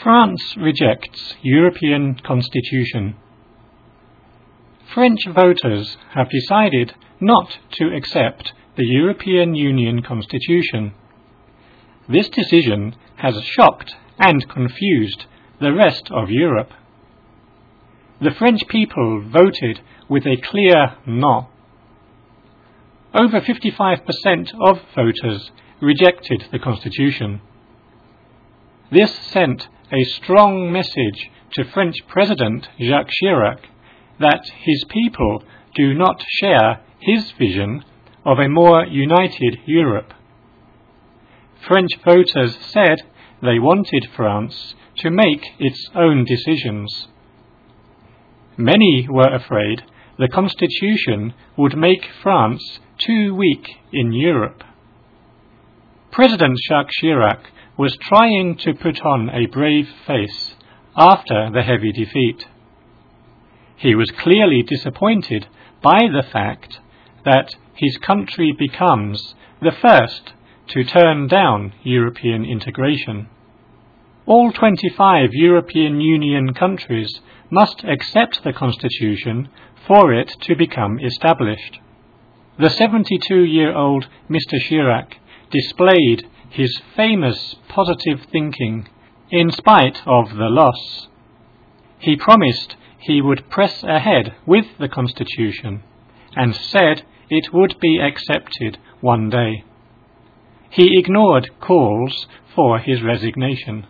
France rejects European Constitution. French voters have decided not to accept the European Union Constitution. This decision has shocked and confused the rest of Europe. The French people voted with a clear no. Over 55% of voters rejected the Constitution. This sent a strong message to French President Jacques Chirac that his people do not share his vision of a more united Europe. French voters said they wanted France to make its own decisions. Many were afraid the Constitution would make France too weak in Europe. President Jacques Chirac was trying to put on a brave face after the heavy defeat. He was clearly disappointed by the fact that his country becomes the first to turn down European integration. All 25 European Union countries must accept the Constitution for it to become established. The 72-year-old Mr. Chirac displayed his famous positive thinking in spite of the loss. He promised he would press ahead with the Constitution and said it would be accepted one day. He ignored calls for his resignation.